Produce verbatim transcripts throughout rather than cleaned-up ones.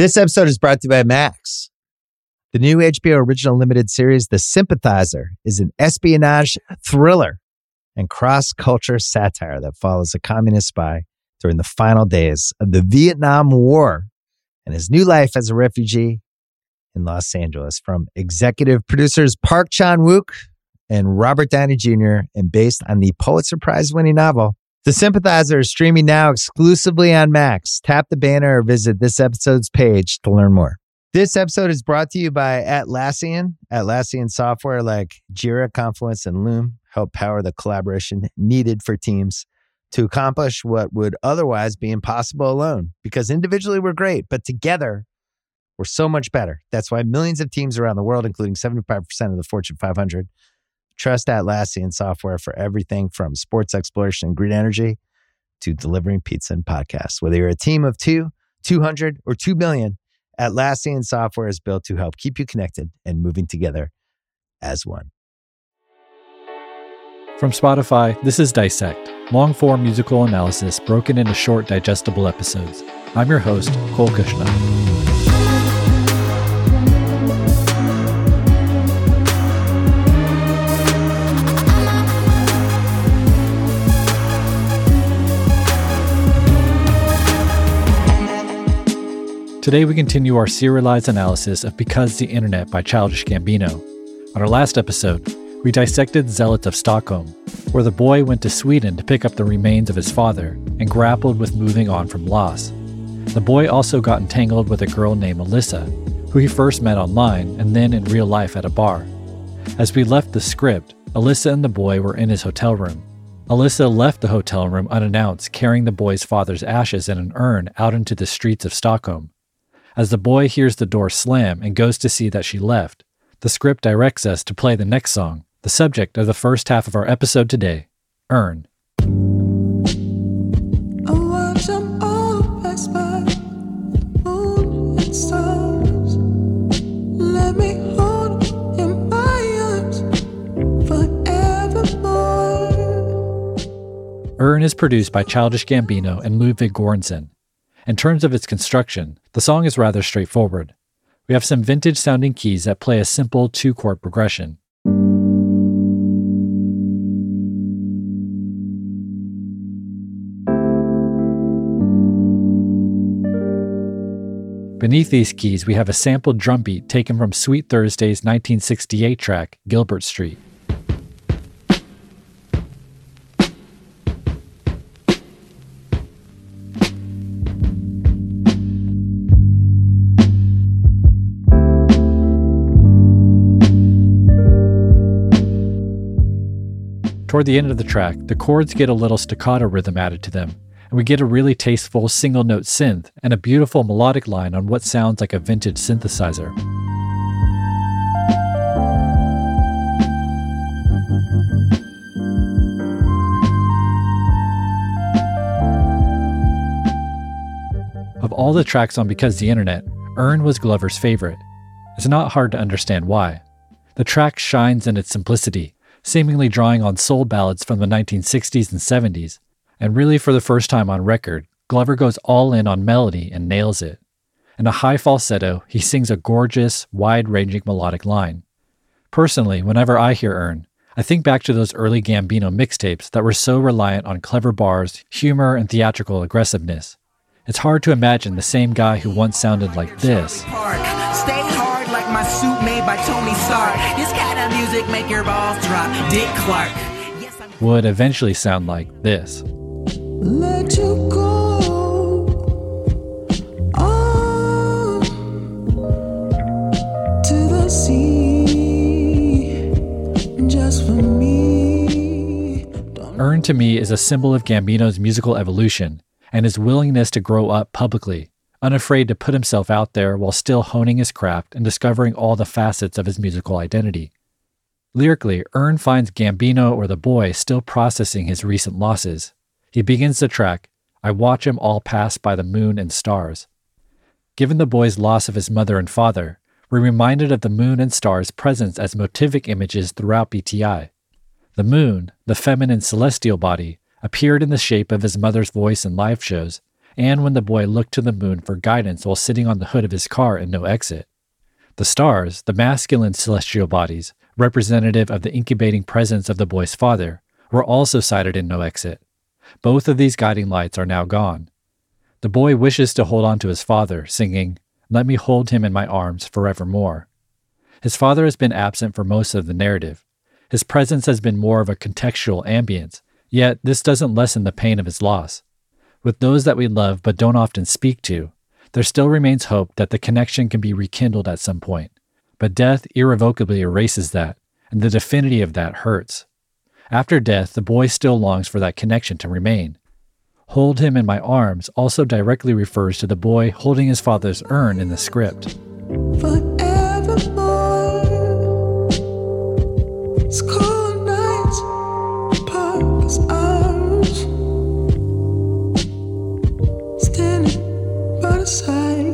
This episode is brought to you by Max. The new H B O original limited series, The Sympathizer, is an espionage thriller and cross-culture satire that follows a communist spy during the final days of the Vietnam War and his new life as a refugee in Los Angeles. From executive producers Park Chan-wook and Robert Downey Junior and based on the Pulitzer Prize-winning novel, The Sympathizer is streaming now exclusively on Max. Tap the banner or visit this episode's page to learn more. This episode is brought to you by Atlassian. Atlassian software like Jira, Confluence, and Loom help power the collaboration needed for teams to accomplish what would otherwise be impossible alone. Because individually we're great, but together we're so much better. That's why millions of teams around the world, including seventy-five percent of the Fortune five hundred, trust Atlassian software for everything from sports exploration and green energy to delivering pizza and podcasts. Whether you're a team of two, two hundred, or two million, Atlassian software is built to help keep you connected and moving together as one. From Spotify, this is Dissect, long-form musical analysis broken into short, digestible episodes. I'm your host, Cole Kushner. Today we continue our serialized analysis of Because the Internet by Childish Gambino. On our last episode, we dissected Zealots of Stockholm, where the boy went to Sweden to pick up the remains of his father and grappled with moving on from loss. The boy also got entangled with a girl named Alyssa, who he first met online and then in real life at a bar. As we left the script, Alyssa and the boy were in his hotel room. Alyssa left the hotel room unannounced, carrying the boy's father's ashes in an urn out into the streets of Stockholm. As the boy hears the door slam and goes to see that she left, the script directs us to play the next song, the subject of the first half of our episode today, Urn. Urn is produced by Childish Gambino and Ludwig Göransson. In terms of its construction, the song is rather straightforward. We have some vintage-sounding keys that play a simple two-chord progression. Beneath these keys, we have a sampled drum beat taken from Sweet Thursday's nineteen sixty-eight track, Gilbert Street. Toward the end of the track, the chords get a little staccato rhythm added to them, and we get a really tasteful single-note synth and a beautiful melodic line on what sounds like a vintage synthesizer. Of all the tracks on Because the Internet, Urn was Glover's favorite. It's not hard to understand why. The track shines in its simplicity, seemingly drawing on soul ballads from the nineteen sixties and seventies, and really for the first time on record, Glover goes all in on melody and nails it. In a high falsetto, he sings a gorgeous, wide-ranging melodic line. Personally, whenever I hear Urn, I think back to those early Gambino mixtapes that were so reliant on clever bars, humor, and theatrical aggressiveness. It's hard to imagine the same guy who once sounded like this. Stay hard like my suit made by Tony Stark. This kind of music make your balls drop. Dick Clark. Yes, would eventually sound like this. Let you go on to the sea just for me. Urn to me is a symbol of Gambino's musical evolution and his willingness to grow up publicly, unafraid to put himself out there while still honing his craft and discovering all the facets of his musical identity. Lyrically, Urn finds Gambino or the boy still processing his recent losses. He begins the track, I watch 'em all pass by the moon and stars. Given the boy's loss of his mother and father, we're reminded of the moon and stars' presence as motivic images throughout B T I. The moon, the feminine celestial body, appeared in the shape of his mother's voice in live shows, and when the boy looked to the moon for guidance while sitting on the hood of his car in No Exit. The stars, the masculine celestial bodies, representative of the incubating presence of the boy's father, were also sighted in No Exit. Both of these guiding lights are now gone. The boy wishes to hold on to his father, singing, "Let me hold him in my arms forevermore." His father has been absent for most of the narrative. His presence has been more of a contextual ambience, yet this doesn't lessen the pain of his loss. With those that we love but don't often speak to, there still remains hope that the connection can be rekindled at some point. But death irrevocably erases that, and the definity of that hurts. After death, the boy still longs for that connection to remain. "Hold him in my arms" also directly refers to the boy holding his father's urn in the script. Forevermore. It's cold nights, the park is ours. Standing by the side.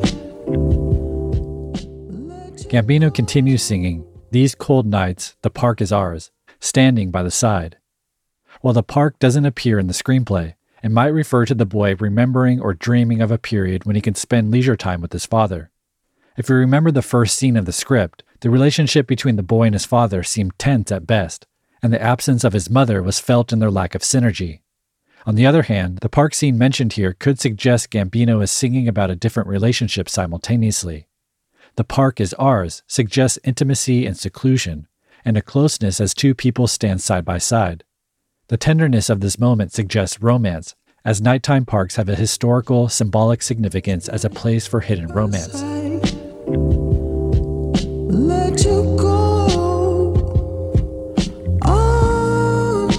Gambino continues singing, "These cold nights, the park is ours, standing by the side." While the park doesn't appear in the screenplay, it might refer to the boy remembering or dreaming of a period when he can spend leisure time with his father. If you remember the first scene of the script, the relationship between the boy and his father seemed tense at best, and the absence of his mother was felt in their lack of synergy. On the other hand, the park scene mentioned here could suggest Gambino is singing about a different relationship simultaneously. "The park is ours" suggests intimacy and seclusion, and a closeness as two people stand side by side. The tenderness of this moment suggests romance, as nighttime parks have a historical, symbolic significance as a place for hidden romance. Let you go on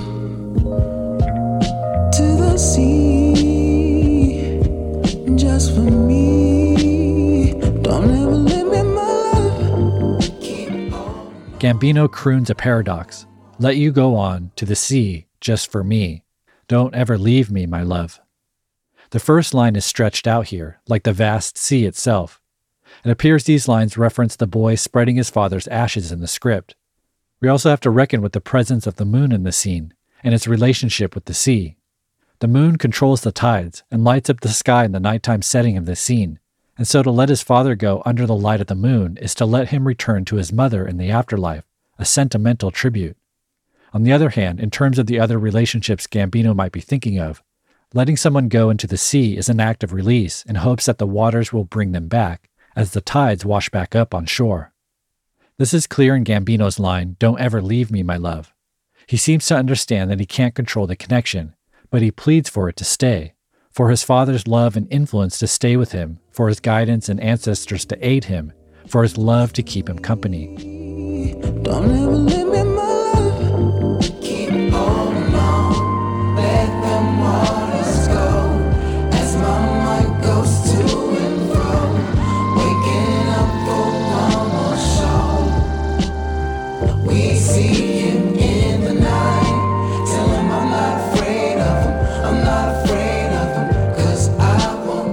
to the sea, just for me. Don't ever leave me, my love. Keep on. Gambino croons a paradox. "Let you go on to the sea, just for me. Don't ever leave me, my love." The first line is stretched out here, like the vast sea itself. It appears these lines reference the boy spreading his father's ashes in the script. We also have to reckon with the presence of the moon in the scene, and its relationship with the sea. The moon controls the tides and lights up the sky in the nighttime setting of this scene, and so to let his father go under the light of the moon is to let him return to his mother in the afterlife, a sentimental tribute. On the other hand, in terms of the other relationships Gambino might be thinking of, letting someone go into the sea is an act of release in hopes that the waters will bring them back, as the tides wash back up on shore. This is clear in Gambino's line, "Don't ever leave me, my love." He seems to understand that he can't control the connection, but he pleads for it to stay, for his father's love and influence to stay with him, for his guidance and ancestors to aid him, for his love to keep him company. Don't ever leave me, my love. Keep holding on. Let them waters go as my mind goes to and fro. Waking up for one more show. We see him in the night. Tell him I'm not afraid of him. I'm not afraid of him, 'cause I won't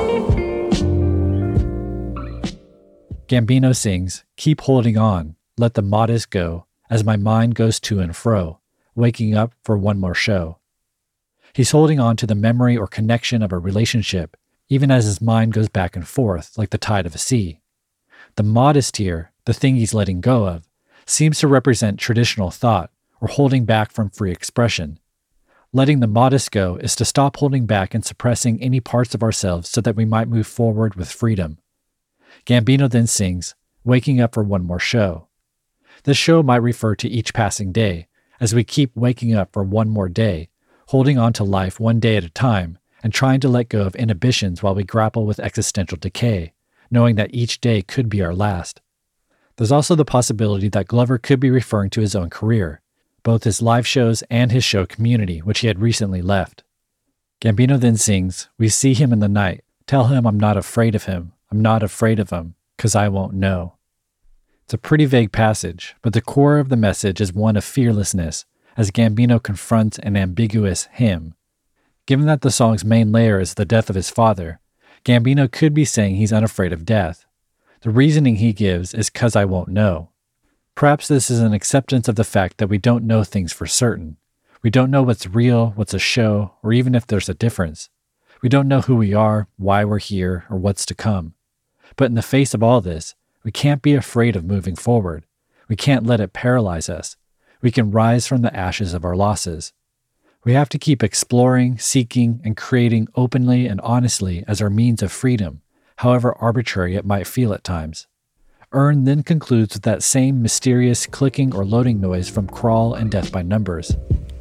know. Gambino sings, "Keep holding on, let the modest go, as my mind goes to and fro, waking up for one more show." He's holding on to the memory or connection of a relationship, even as his mind goes back and forth like the tide of a sea. The modest here, the thing he's letting go of, seems to represent traditional thought or holding back from free expression. Letting the modest go is to stop holding back and suppressing any parts of ourselves so that we might move forward with freedom. Gambino then sings, "Waking up for one more show." This show might refer to each passing day, as we keep waking up for one more day, holding on to life one day at a time, and trying to let go of inhibitions while we grapple with existential decay, knowing that each day could be our last. There's also the possibility that Glover could be referring to his own career, both his live shows and his show Community, which he had recently left. Gambino then sings, "We see him in the night, tell him I'm not afraid of him, I'm not afraid of him, 'cause I won't know." It's a pretty vague passage, but the core of the message is one of fearlessness, as Gambino confronts an ambiguous him. Given that the song's main layer is the death of his father, Gambino could be saying he's unafraid of death. The reasoning he gives is "'cause I won't know." Perhaps this is an acceptance of the fact that we don't know things for certain. We don't know what's real, what's a show, or even if there's a difference. We don't know who we are, why we're here, or what's to come. But in the face of all this, we can't be afraid of moving forward. We can't let it paralyze us. We can rise from the ashes of our losses. We have to keep exploring, seeking, and creating openly and honestly as our means of freedom, however arbitrary it might feel at times. Earn then concludes with that same mysterious clicking or loading noise from Crawl and Death by Numbers.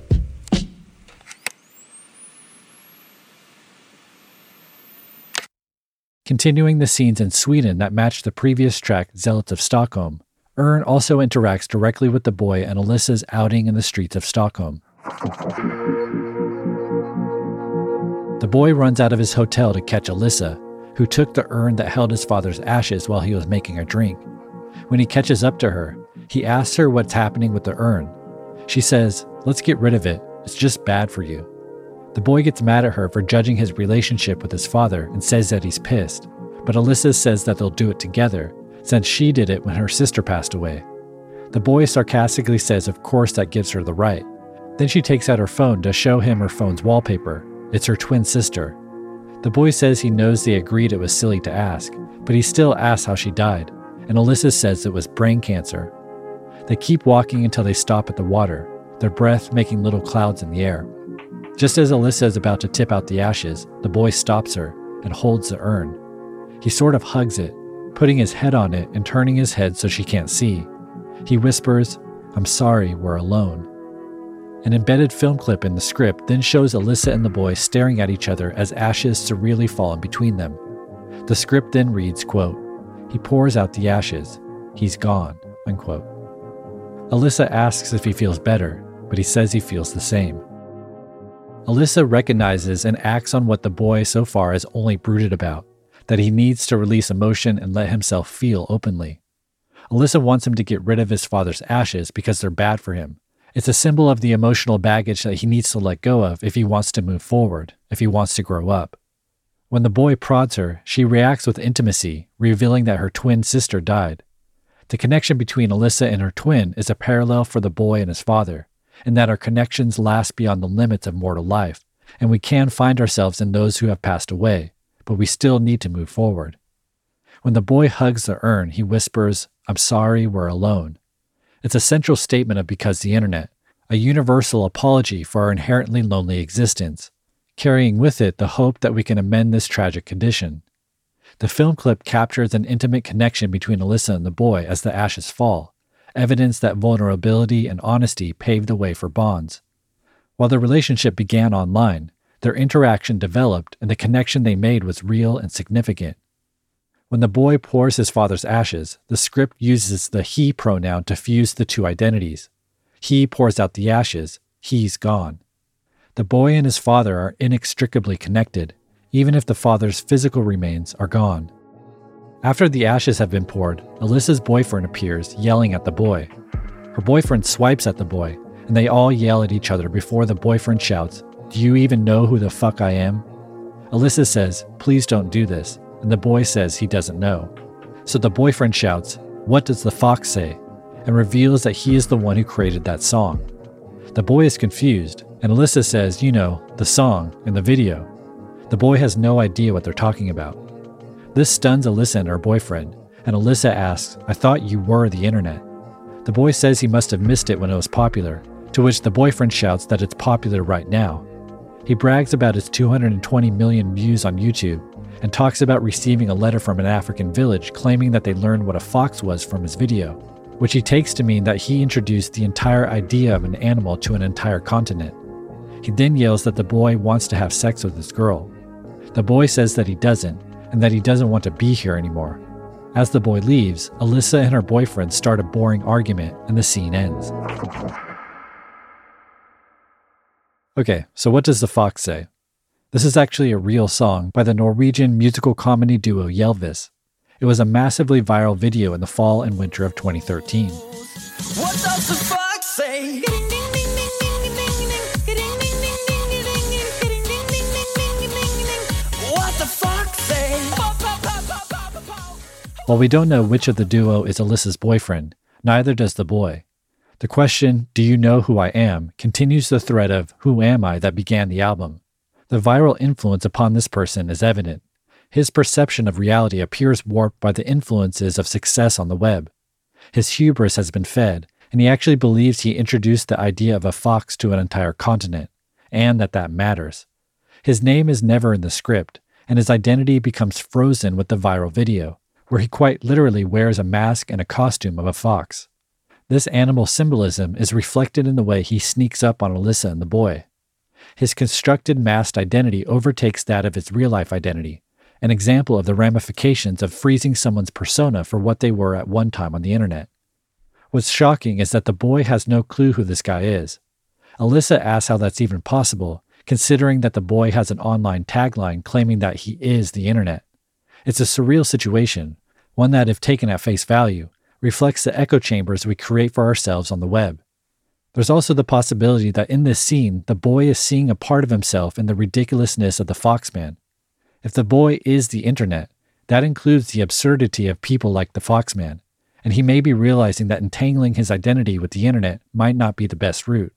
Continuing the scenes in Sweden that matched the previous track, Zealots of Stockholm, Earn also interacts directly with the boy and Alyssa's outing in the streets of Stockholm. The boy runs out of his hotel to catch Alyssa, who took the urn that held his father's ashes while he was making a drink. When he catches up to her, he asks her what's happening with the urn. She says, "Let's get rid of it. It's just bad for you." The boy gets mad at her for judging his relationship with his father and says that he's pissed, but Alyssa says that they'll do it together, since she did it when her sister passed away. The boy sarcastically says of course that gives her the right. Then she takes out her phone to show him her phone's wallpaper. It's her twin sister. The boy says he knows they agreed it was silly to ask, but he still asks how she died, and Alyssa says it was brain cancer. They keep walking until they stop at the water, their breath making little clouds in the air. Just as Alyssa is about to tip out the ashes, the boy stops her and holds the urn. He sort of hugs it, putting his head on it and turning his head so she can't see. He whispers, "I'm sorry, we're alone." An embedded film clip in the script then shows Alyssa and the boy staring at each other as ashes surreally fall in between them. The script then reads, quote, "He pours out the ashes. He's gone," unquote. Alyssa asks if he feels better, but he says he feels the same. Alyssa recognizes and acts on what the boy so far has only brooded about, that he needs to release emotion and let himself feel openly. Alyssa wants him to get rid of his father's ashes because they're bad for him. It's a symbol of the emotional baggage that he needs to let go of if he wants to move forward, if he wants to grow up. When the boy prods her, she reacts with intimacy, revealing that her twin sister died. The connection between Alyssa and her twin is a parallel for the boy and his father, and that our connections last beyond the limits of mortal life, and we can find ourselves in those who have passed away, but we still need to move forward. When the boy hugs the urn, he whispers, "I'm sorry, we're alone." It's a central statement of Because the Internet, a universal apology for our inherently lonely existence, carrying with it the hope that we can amend this tragic condition. The film clip captures an intimate connection between Alyssa and the boy as the ashes fall, evidence that vulnerability and honesty paved the way for bonds. While the relationship began online, their interaction developed and the connection they made was real and significant. When the boy pours his father's ashes, the script uses the he pronoun to fuse the two identities. He pours out the ashes, he's gone. The boy and his father are inextricably connected, even if the father's physical remains are gone. After the ashes have been poured, Alyssa's boyfriend appears, yelling at the boy. Her boyfriend swipes at the boy, and they all yell at each other before the boyfriend shouts, "Do you even know who the fuck I am?" Alyssa says, "Please don't do this," and the boy says he doesn't know. So the boyfriend shouts, "What does the fox say?" and reveals that he is the one who created that song. The boy is confused, and Alyssa says, "You know, the song in the video." The boy has no idea what they're talking about. This stuns Alyssa and her boyfriend, and Alyssa asks, "I thought you were the internet." The boy says he must have missed it when it was popular, to which the boyfriend shouts that it's popular right now. He brags about his two hundred twenty million views on YouTube, and talks about receiving a letter from an African village claiming that they learned what a fox was from his video, which he takes to mean that he introduced the entire idea of an animal to an entire continent. He then yells that the boy wants to have sex with this girl. The boy says that he doesn't, and that he doesn't want to be here anymore. As the boy leaves, Alyssa and her boyfriend start a boring argument, and the scene ends. Okay, so what does the fox say? This is actually a real song by the Norwegian musical comedy duo Ylvis. It was a massively viral video in the fall and winter of twenty thirteen. What does the fox say? What the fox say? While we don't know which of the duo is Alyssa's boyfriend, neither does the boy. The question, "Do you know who I am?" continues the thread of "Who am I?" that began the album. The viral influence upon this person is evident. His perception of reality appears warped by the influences of success on the web. His hubris has been fed, and he actually believes he introduced the idea of a fox to an entire continent, and that that matters. His name is never in the script, and his identity becomes frozen with the viral video, where he quite literally wears a mask and a costume of a fox. This animal symbolism is reflected in the way he sneaks up on Alyssa and the boy. His constructed masked identity overtakes that of his real-life identity, an example of the ramifications of freezing someone's persona for what they were at one time on the internet. What's shocking is that the boy has no clue who this guy is. Alyssa asks how that's even possible, considering that the boy has an online tagline claiming that he is the internet. It's a surreal situation, one that, if taken at face value, reflects the echo chambers we create for ourselves on the web. There's also the possibility that in this scene, the boy is seeing a part of himself in the ridiculousness of the Foxman. If the boy is the internet, that includes the absurdity of people like the Foxman, and he may be realizing that entangling his identity with the internet might not be the best route.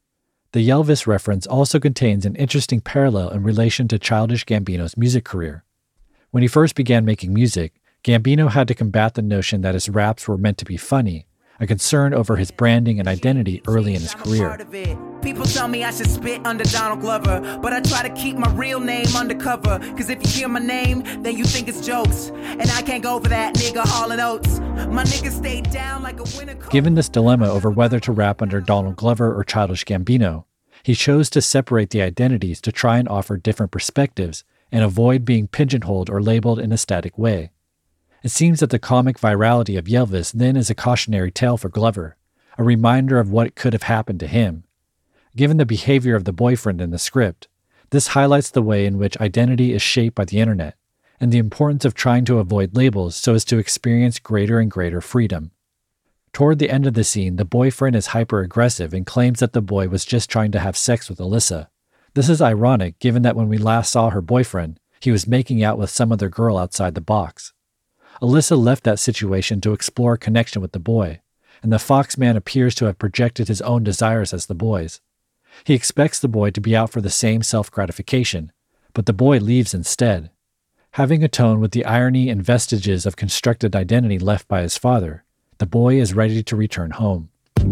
The Yelvis reference also contains an interesting parallel in relation to Childish Gambino's music career. When he first began making music, Gambino had to combat the notion that his raps were meant to be funny, a concern over his branding and identity early in his career. People tell me I should spit under Donald Glover, but I try to keep my real name undercover, cause if you hear my name, then you think it's jokes, and I can't go for that nigga Hall and Oates. My niggas stay down like a winter coat. Given this dilemma over whether to rap under Donald Glover or Childish Gambino, he chose to separate the identities to try and offer different perspectives and avoid being pigeonholed or labeled in a static way. It seems that the comic virality of Yelvis then is a cautionary tale for Glover, a reminder of what could have happened to him. Given the behavior of the boyfriend in the script, this highlights the way in which identity is shaped by the internet, and the importance of trying to avoid labels so as to experience greater and greater freedom. Toward the end of the scene, the boyfriend is hyper-aggressive and claims that the boy was just trying to have sex with Alyssa. This is ironic given that when we last saw her boyfriend, he was making out with some other girl outside the box. Alyssa left that situation to explore a connection with the boy, and the Foxman appears to have projected his own desires as the boy's. He expects the boy to be out for the same self-gratification, but the boy leaves instead. Having atoned with the irony and vestiges of constructed identity left by his father, the boy is ready to return home.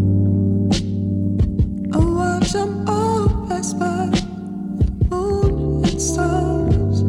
I watch them all pass by, moon and stars.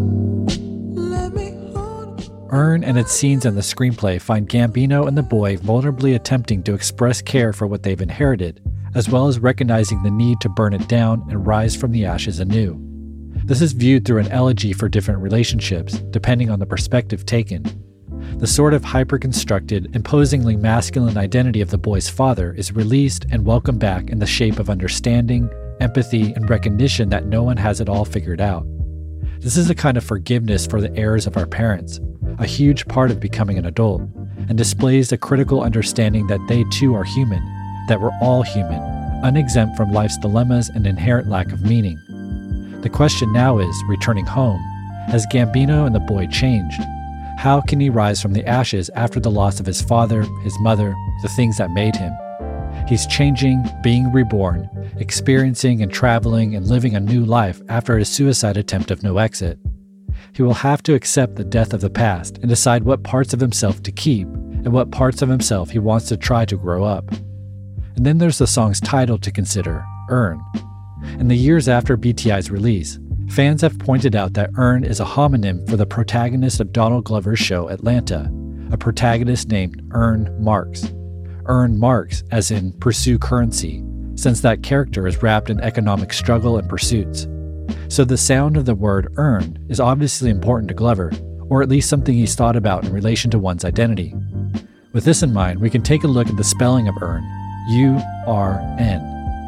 Let me hold. Earn and its scenes in the screenplay find Gambino and the boy vulnerably attempting to express care for what they've inherited, as well as recognizing the need to burn it down and rise from the ashes anew. This is viewed through an elegy for different relationships, depending on the perspective taken. The sort of hyper-constructed, imposingly masculine identity of the boy's father is released and welcomed back in the shape of understanding, empathy, and recognition that no one has it all figured out. This is a kind of forgiveness for the errors of our parents, a huge part of becoming an adult, and displays a critical understanding that they too are human, that we're all human, unexempt from life's dilemmas and inherent lack of meaning. The question now is, returning home, has Gambino and the boy changed? How can he rise from the ashes after the loss of his father, his mother, the things that made him? He's changing, being reborn, experiencing and traveling and living a new life after his suicide attempt of no exit. He will have to accept the death of the past and decide what parts of himself to keep and what parts of himself he wants to try to grow up. And then there's the song's title to consider, Earn. In the years after B T I's release, fans have pointed out that Earn is a homonym for the protagonist of Donald Glover's show Atlanta, a protagonist named Earn Marks. Earn Marks, as in pursue currency, since that character is wrapped in economic struggle and pursuits. So the sound of the word earn is obviously important to Glover, or at least something he's thought about in relation to one's identity. With this in mind, we can take a look at the spelling of earn, U R N.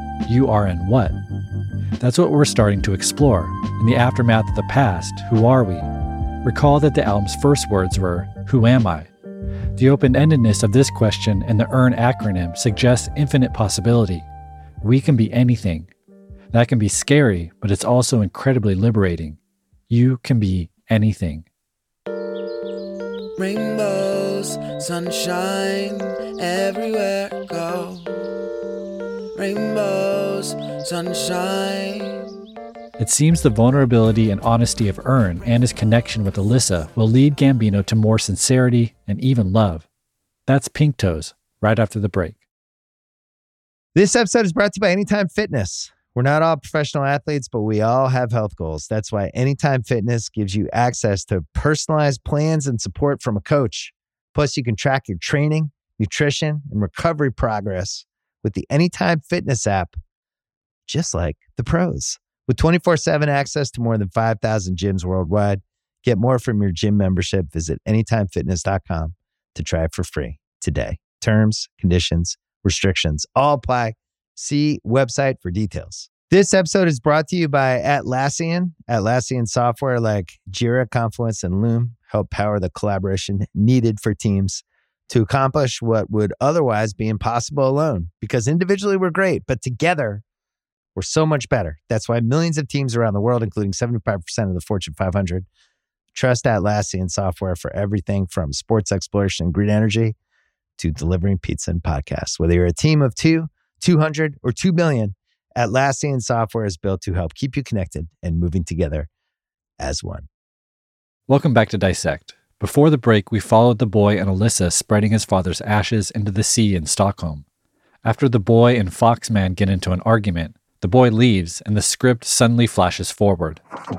U R N what? That's what we're starting to explore. In the aftermath of the past, who are we? Recall that the album's first words were, who am I? The open-endedness of this question and the EARN acronym suggests infinite possibility. We can be anything. That can be scary, but it's also incredibly liberating. You can be anything. Rainbows, sunshine, everywhere I go. Rainbows, sunshine, It seems the vulnerability and honesty of Earn and his connection with Alyssa will lead Gambino to more sincerity and even love. That's Pink Toes, right after the break. This episode is brought to you by Anytime Fitness. We're not all professional athletes, but we all have health goals. That's why Anytime Fitness gives you access to personalized plans and support from a coach. Plus, you can track your training, nutrition, and recovery progress with the Anytime Fitness app, just like the pros. With twenty-four seven access to more than five thousand gyms worldwide, get more from your gym membership. Visit anytime fitness dot com to try it for free today. Terms, conditions, restrictions all apply. See website for details. This episode is brought to you by Atlassian. Atlassian software like Jira, Confluence, and Loom help power the collaboration needed for teams to accomplish what would otherwise be impossible alone. Because individually we're great, but together we're so much better. That's why millions of teams around the world, including seventy-five percent of the Fortune five hundred, trust Atlassian software for everything from sports exploration and green energy to delivering pizza and podcasts. Whether you're a team of two, two hundred, or two million, Atlassian software is built to help keep you connected and moving together as one. Welcome back to Dissect. Before the break, we followed the boy and Alyssa spreading his father's ashes into the sea in Stockholm. After the boy and Foxman get into an argument, the boy leaves and the script suddenly flashes forward.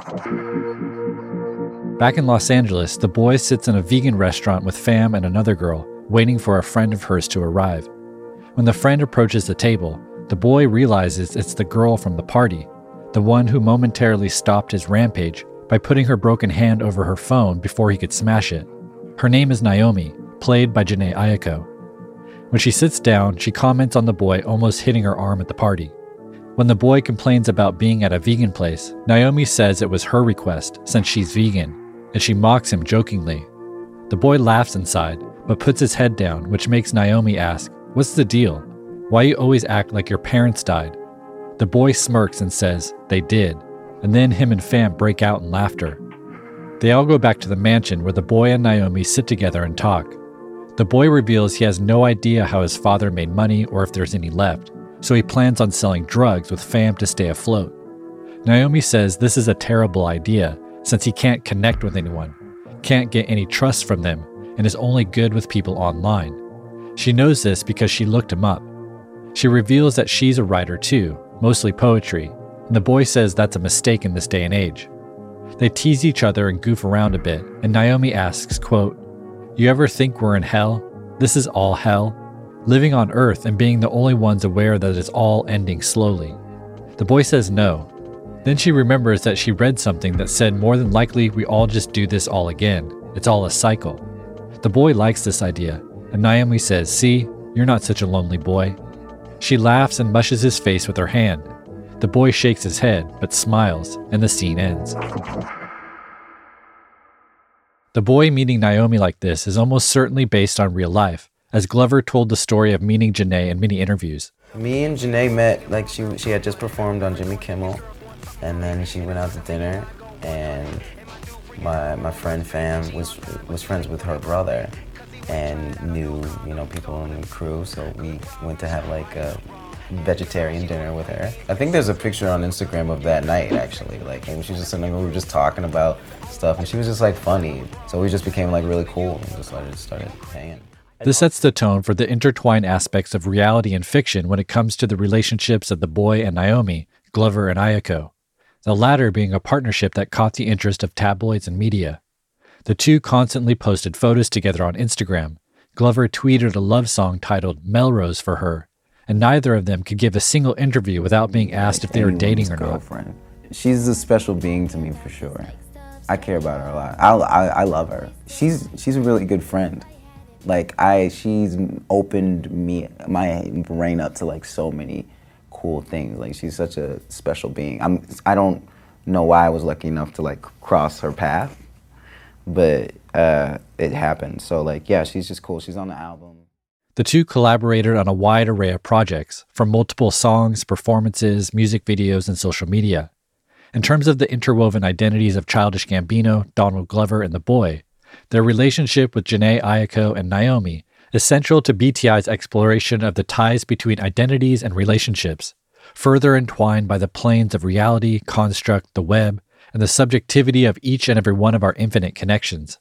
Back in Los Angeles, the boy sits in a vegan restaurant with Fam and another girl, waiting for a friend of hers to arrive. When the friend approaches the table, the boy realizes it's the girl from the party, the one who momentarily stopped his rampage by putting her broken hand over her phone before he could smash it. Her name is Naomi, played by Jhené Aiko. When she sits down, she comments on the boy almost hitting her arm at the party. When the boy complains about being at a vegan place, Naomi says it was her request since she's vegan, and she mocks him jokingly. The boy laughs inside, but puts his head down, which makes Naomi ask, "What's the deal? Why you always act like your parents died?" The boy smirks and says, "They did," and then him and Fam break out in laughter. They all go back to the mansion where the boy and Naomi sit together and talk. The boy reveals he has no idea how his father made money or if there's any left, so he plans on selling drugs with Fam to stay afloat. Naomi says this is a terrible idea since he can't connect with anyone, can't get any trust from them, and is only good with people online. She knows this because she looked him up. She reveals that she's a writer too, mostly poetry, and the boy says that's a mistake in this day and age. They tease each other and goof around a bit, and Naomi asks, quote, "You ever think we're in hell? This is all hell? Living on Earth and being the only ones aware that it's all ending slowly." The boy says no. Then she remembers that she read something that said more than likely we all just do this all again. It's all a cycle. The boy likes this idea, and Naomi says, "See, you're not such a lonely boy." She laughs and mushes his face with her hand. The boy shakes his head, but smiles, and the scene ends. The boy meeting Naomi like this is almost certainly based on real life, as Glover told the story of meeting Jhené in many interviews. Me and Jhené met, like she she had just performed on Jimmy Kimmel, and then she went out to dinner, and my my friend Fam was was friends with her brother, and knew, you know, people in the crew, so we went to have like a vegetarian dinner with her. I think there's a picture on Instagram of that night, actually, like, and she was just sitting there, we were just talking about stuff, and she was just like funny, so we just became like really cool and just started, started hanging. This sets the tone for the intertwined aspects of reality and fiction when it comes to the relationships of the boy and Naomi, Glover and Ayako, the latter being a partnership that caught the interest of tabloids and media. The two constantly posted photos together on Instagram. Glover tweeted a love song titled Melrose for her, and neither of them could give a single interview without being asked if they were dating or not. She's a special being to me for sure. I care about her a lot. I, I, I love her. She's she's a really good friend. Like I, she's opened me my brain up to like so many cool things. Like she's such a special being. I'm I don't know why I was lucky enough to like cross her path, but uh, it happened. So like yeah, she's just cool. She's on the album. The two collaborated on a wide array of projects, from multiple songs, performances, music videos, and social media. In terms of the interwoven identities of Childish Gambino, Donald Glover, and the boy, their relationship with Jhené Aiko and Naomi is central to B T I's exploration of the ties between identities and relationships, further entwined by the planes of reality, construct, the web, and the subjectivity of each and every one of our infinite connections.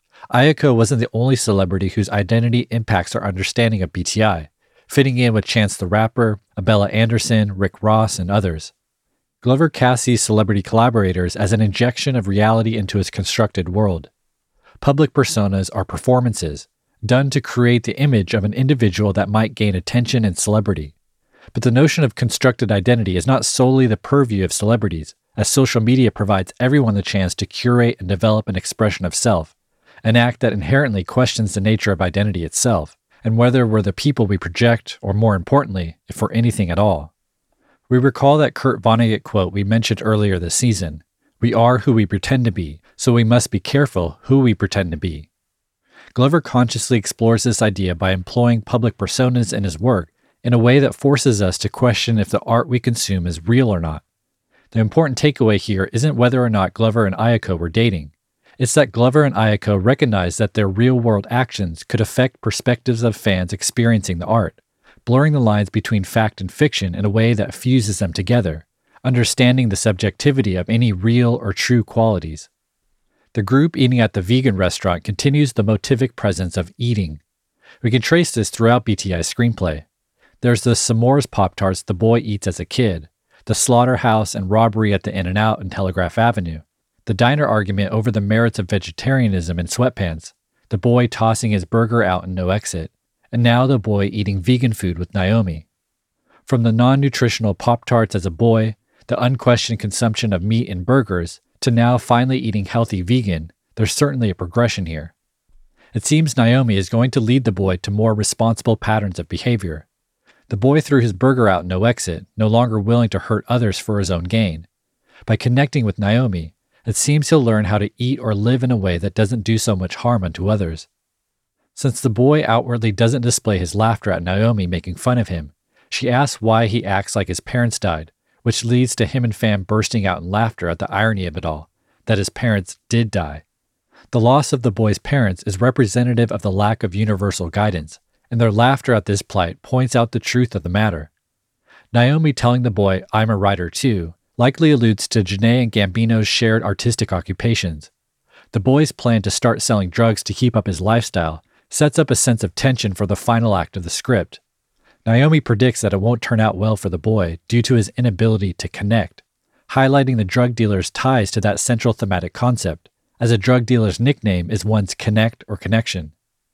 Ayako wasn't the only celebrity whose identity impacts our understanding of B T I, fitting in with Chance the Rapper, Abella Anderson, Rick Ross, and others. Glover cast these celebrity collaborators as an injection of reality into his constructed world. Public personas are performances, done to create the image of an individual that might gain attention and celebrity. But the notion of constructed identity is not solely the purview of celebrities, as social media provides everyone the chance to curate and develop an expression of self, an act that inherently questions the nature of identity itself, and whether we're the people we project, or more importantly, if we're anything at all. We recall that Kurt Vonnegut quote we mentioned earlier this season: "We are who we pretend to be, so we must be careful who we pretend to be." Glover consciously explores this idea by employing public personas in his work in a way that forces us to question if the art we consume is real or not. The important takeaway here isn't whether or not Glover and Ayako were dating. It's that Glover and Ayako recognized that their real-world actions could affect perspectives of fans experiencing the art, blurring the lines between fact and fiction in a way that fuses them together, understanding the subjectivity of any real or true qualities. The group eating at the vegan restaurant continues the motivic presence of eating. We can trace this throughout B T I's screenplay. There's the s'mores Pop-Tarts the boy eats as a kid, the slaughterhouse and robbery at the In-N-Out in Telegraph Avenue, the diner argument over the merits of vegetarianism in Sweatpants, the boy tossing his burger out in No Exit, and now the boy eating vegan food with Naomi. From the non-nutritional Pop-Tarts as a boy, the unquestioned consumption of meat in burgers, to now finally eating healthy vegan, there's certainly a progression here. It seems Naomi is going to lead the boy to more responsible patterns of behavior. The boy threw his burger out in No Exit, no longer willing to hurt others for his own gain. By connecting with Naomi, it seems he'll learn how to eat or live in a way that doesn't do so much harm unto others. Since the boy outwardly doesn't display his laughter at Naomi making fun of him, she asks why he acts like his parents died, which leads to him and Fam bursting out in laughter at the irony of it all, that his parents did die. The loss of the boy's parents is representative of the lack of universal guidance, and their laughter at this plight points out the truth of the matter. Naomi telling the boy, "I'm a writer too," likely alludes to Janae and Gambino's shared artistic occupations. The boy's plan to start selling drugs to keep up his lifestyle sets up a sense of tension for the final act of the script. Naomi predicts that it won't turn out well for the boy due to his inability to connect, highlighting the drug dealer's ties to that central thematic concept, as a drug dealer's nickname is one's connect or connection.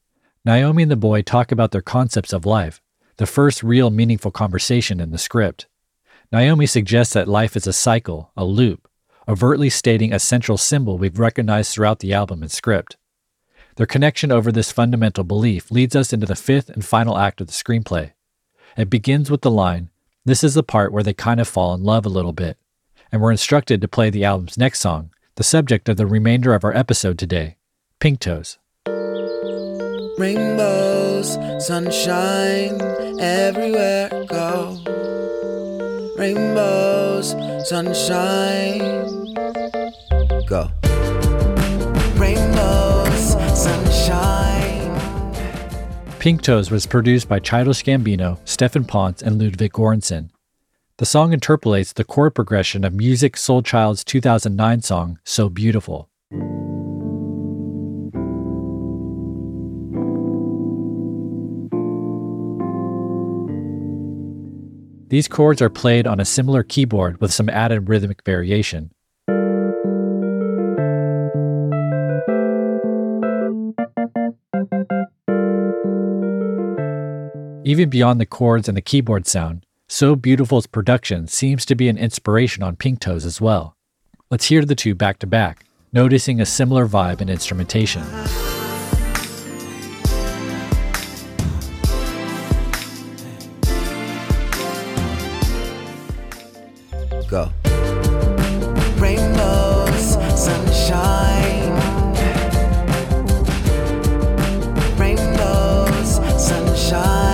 Naomi and the boy talk about their concepts of life, the first real meaningful conversation in the script. Naomi suggests that life is a cycle, a loop, overtly stating a central symbol we've recognized throughout the album and script. Their connection over this fundamental belief leads us into the fifth and final act of the screenplay. It begins with the line, "This is the part where they kind of fall in love a little bit," and we're instructed to play the album's next song, the subject of the remainder of our episode today, Pink Toes. Rainbows, sunshine, everywhere I go. Rainbows, sunshine, go. Rainbows, sunshine. Pink Toes was produced by Childish Gambino, Stefan Ponce, and Ludwig Göransson. The song interpolates the chord progression of Musiq Soulchild's two thousand nine song, So Beautiful. These chords are played on a similar keyboard with some added rhythmic variation. Even beyond the chords and the keyboard sound, So Beautiful's production seems to be an inspiration on Pink Toes as well. Let's hear the two back to back, noticing a similar vibe in instrumentation. Go. Rainbows, sunshine. Rainbows, sunshine.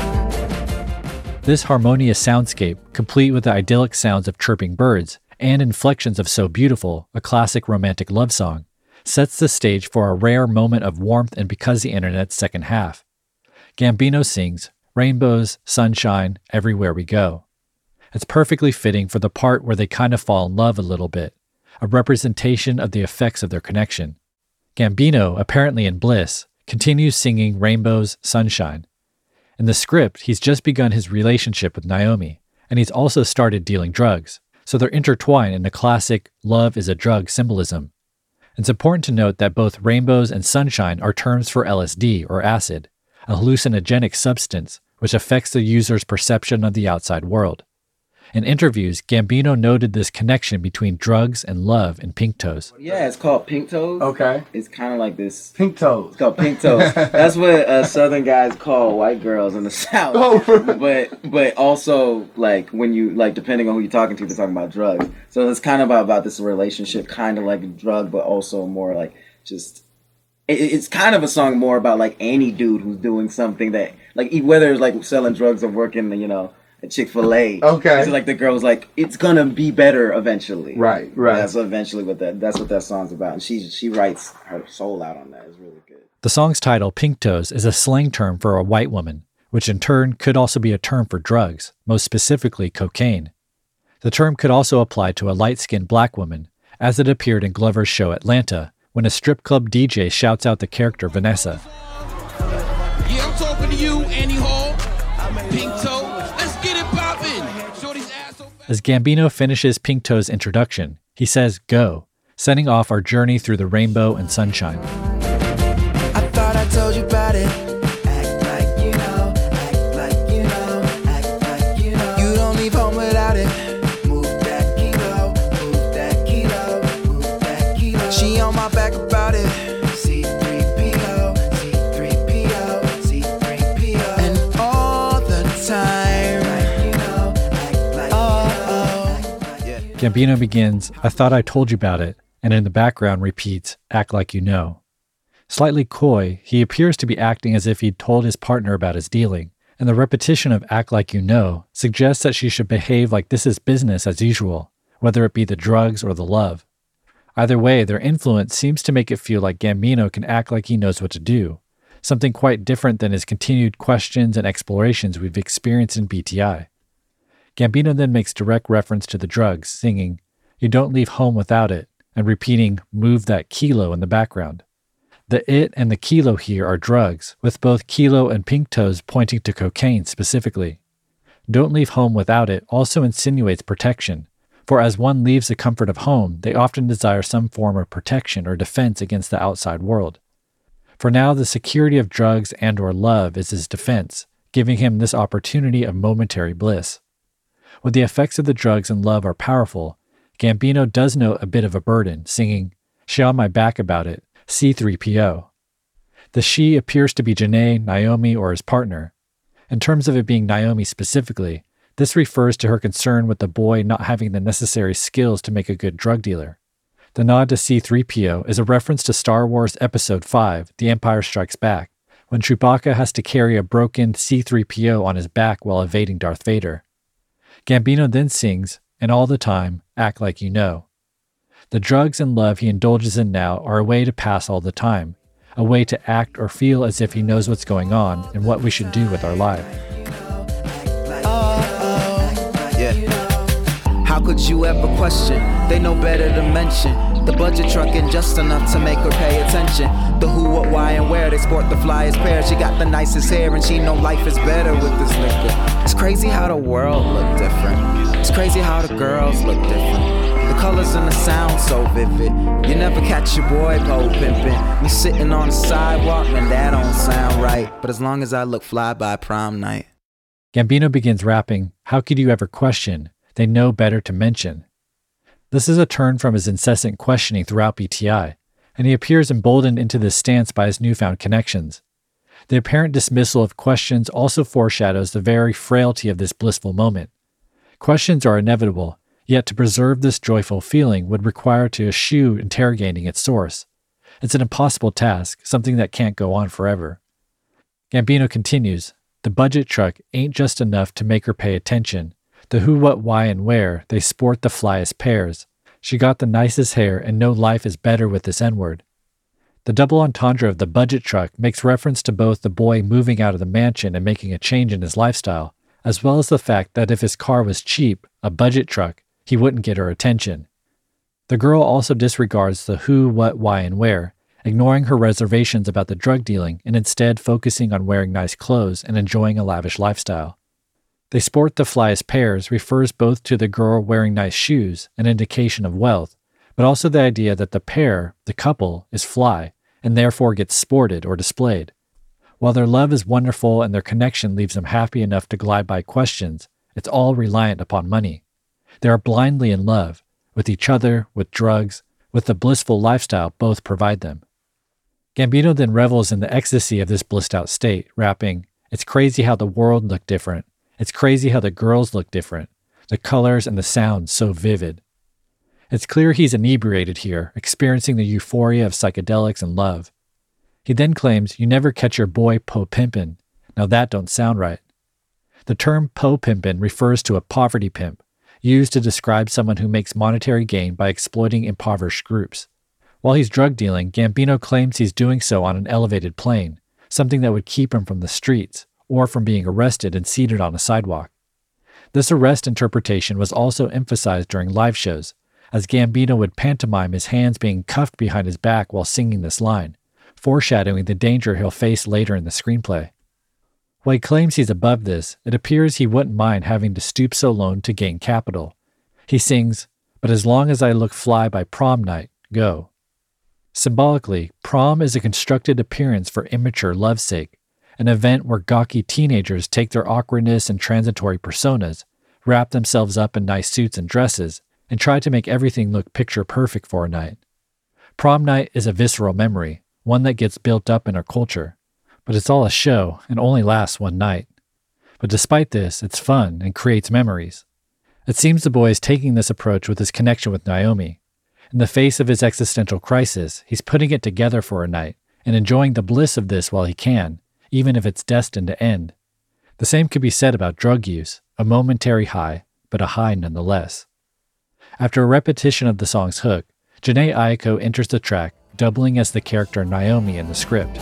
This harmonious soundscape, complete with the idyllic sounds of chirping birds and inflections of So Beautiful, a classic romantic love song, sets the stage for a rare moment of warmth in Because the Internet's second half. Gambino sings, "Rainbows, sunshine, everywhere we go." It's perfectly fitting for the part where they kind of fall in love a little bit, a representation of the effects of their connection. Gambino, apparently in bliss, continues singing Rainbow's Sunshine. In the script, he's just begun his relationship with Naomi, and he's also started dealing drugs, so they're intertwined in a classic love is a drug symbolism. It's important to note that both rainbows and sunshine are terms for L S D or acid, a hallucinogenic substance which affects the user's perception of the outside world. In interviews, Gambino noted this connection between drugs and love in Pink Toes. Yeah, it's called Pink Toes. Okay. It's kind of like this. Pink Toes. It's called Pink Toes. That's what uh, Southern guys call white girls in the South. Oh, for real? But but also, like, when you, like, depending on who you're talking to, they're talking about drugs. So it's kind of about, about this relationship, kind of like a drug, but also more like just... It, it's kind of a song more about, like, any dude who's doing something that... Like, whether it's, like, selling drugs or working, you know... at Chick-fil-A. Okay. It's like the girl's like, it's gonna be better eventually. Right, right. That's eventually what that that's what that song's about. And she she writes her soul out on that. It's really good. The song's title, Pink Toes, is a slang term for a white woman, which in turn could also be a term for drugs, most specifically cocaine. The term could also apply to a light-skinned black woman, as it appeared in Glover's show Atlanta, when a strip club D J shouts out the character Vanessa. Yeah, I'm talking to you, Annie Hall. Pink Toe. Let's get it poppin'. Shorty's ass so fat. As Gambino finishes Pink Toe's introduction, he says, "Go," setting off our journey through the rainbow and sunshine. I thought I told you about it. Act like you know, act like you know, act like you know. You don't leave home without it. Move that kilo, move that kilo, move that kilo. She on my back about it. C three P O, C three P O, C three P O. And all the time. Like you know, act like oh, oh. Yeah. Gambino begins, "I thought I told you about it," and in the background repeats, "Act like you know." Slightly coy, he appears to be acting as if he'd told his partner about his dealing, and the repetition of "act like you know" suggests that she should behave like this is business as usual, whether it be the drugs or the love. Either way, their influence seems to make it feel like Gambino can act like he knows what to do, something quite different than his continued questions and explorations we've experienced in B T I. Gambino then makes direct reference to the drugs, singing, "You don't leave home without it," and repeating, "Move that kilo" in the background. The it and the kilo here are drugs, with both Kilo and Pink Toes pointing to cocaine specifically. "Don't leave home without it" also insinuates protection, for as one leaves the comfort of home, they often desire some form of protection or defense against the outside world. For now, the security of drugs and or love is his defense, giving him this opportunity of momentary bliss. When the effects of the drugs and love are powerful, Gambino does note a bit of a burden, singing, "She on my back about it, C three P O. The she appears to be Janae, Naomi, or his partner. In terms of it being Naomi specifically, this refers to her concern with the boy not having the necessary skills to make a good drug dealer. The nod to C three P O is a reference to Star Wars Episode five, The Empire Strikes Back, when Chewbacca has to carry a broken C three P O on his back while evading Darth Vader. Gambino then sings, "And all the time, act like you know." The drugs and love he indulges in now are a way to pass all the time, a way to act or feel as if he knows what's going on and what we should do with our life. Yeah. How could you ever question? They know better to mention. The budget truck ain't just enough to make her pay attention. The who, what, why, and where. They sport the flyest pair. She got the nicest hair and she know life is better with this liquor. It's crazy how the world look different. It's crazy how the girls look different. The colors and the sound so vivid. You never catch your boy pole pimpin'. Me sitting on the sidewalk and that don't sound right. But as long as I look fly by prom night. Gambino begins rapping, "How could you ever question? They know better to mention." This is a turn from his incessant questioning throughout B T I, and he appears emboldened into this stance by his newfound connections. The apparent dismissal of questions also foreshadows the very frailty of this blissful moment. Questions are inevitable, yet to preserve this joyful feeling would require to eschew interrogating its source. It's an impossible task, something that can't go on forever. Gambino continues, "The budget truck ain't just enough to make her pay attention. The who, what, why, and where, they sport the flyest pairs. She got the nicest hair, and no life is better with this N-word." The double entendre of the budget truck makes reference to both the boy moving out of the mansion and making a change in his lifestyle, as well as the fact that if his car was cheap, a budget truck, he wouldn't get her attention. The girl also disregards the who, what, why, and where, ignoring her reservations about the drug dealing and instead focusing on wearing nice clothes and enjoying a lavish lifestyle. They sport the flyest pairs refers both to the girl wearing nice shoes, an indication of wealth, but also the idea that the pair, the couple, is fly and therefore gets sported or displayed. While their love is wonderful and their connection leaves them happy enough to glide by questions, it's all reliant upon money. They are blindly in love, with each other, with drugs, with the blissful lifestyle both provide them. Gambino then revels in the ecstasy of this blissed out state, rapping, "It's crazy how the world looked different. It's crazy how the girls look different. The colors and the sounds so vivid." It's clear he's inebriated here, experiencing the euphoria of psychedelics and love. He then claims, "You never catch your boy po pimpin'. Now that don't sound right." The term po pimpin' refers to a poverty pimp, used to describe someone who makes monetary gain by exploiting impoverished groups. While he's drug dealing, Gambino claims he's doing so on an elevated plane, something that would keep him from the streets, or from being arrested and seated on a sidewalk. This arrest interpretation was also emphasized during live shows, as Gambino would pantomime his hands being cuffed behind his back while singing this line, foreshadowing the danger he'll face later in the screenplay. While he claims he's above this, it appears he wouldn't mind having to stoop so low to gain capital. He sings, "But as long as I look fly by prom night, go." Symbolically, prom is a constructed appearance for immature love's sake, an event where gawky teenagers take their awkwardness and transitory personas, wrap themselves up in nice suits and dresses, and try to make everything look picture perfect for a night. Prom night is a visceral memory, one that gets built up in our culture, but it's all a show and only lasts one night. But despite this, it's fun and creates memories. It seems the boy is taking this approach with his connection with Naomi. In the face of his existential crisis, he's putting it together for a night and enjoying the bliss of this while he can, even if it's destined to end. The same could be said about drug use, a momentary high, but a high nonetheless. After a repetition of the song's hook, Jhené Aiko enters the track, doubling as the character Naomi in the script.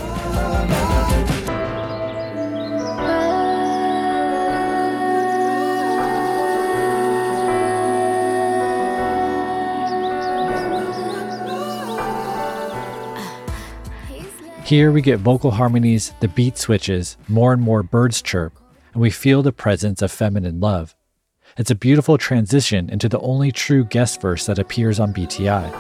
Here we get vocal harmonies, the beat switches, more and more birds chirp, and we feel the presence of feminine love. It's a beautiful transition into the only true guest verse that appears on B T I.